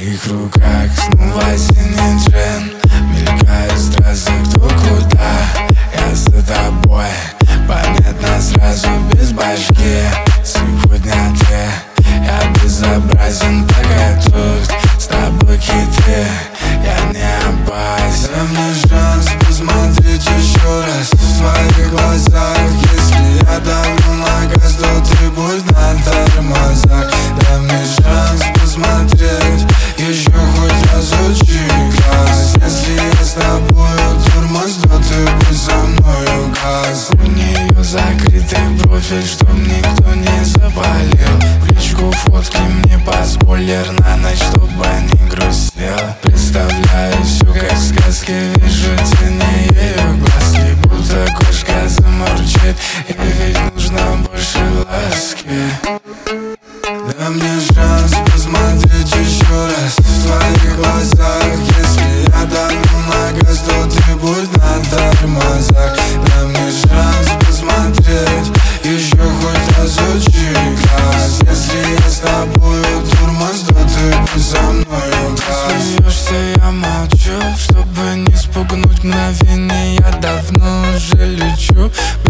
твоих руках снова осенний джин. Мелькают страсты, кто куда. Я за тобой, понятно сразу без башки. Сегодня ты, я безобразен, пока тут с тобой хитры. Я не опасен. Дай мне шанс посмотреть еще раз в твоих глазах. Если я давлю на газ, то ты будь на тормозах. Дай мне шанс посмотреть еще хоть разочек раз. Если я с тобою тормоз, то ты будь со мною газ. У нее закрытый профиль, чтоб никто не запалил. В личку фотки мне под спойлер на ночь, чтобы не грустил. Представляю все как в сказке, вижу тени ее глазки. Будто кошка замурчит, и ведь нужно больше ласки. Дай мне шанс посмотреть еще раз в твоих глазах. Если я давлю на газ, то ты будь на тормозах. Дай мне шанс посмотреть еще хоть разочек раз. Если я с тобою тормоз, то ты будь со мною газ. Смеешься, я молчу, чтобы не спугнуть мгновение. Я давно уже лечу.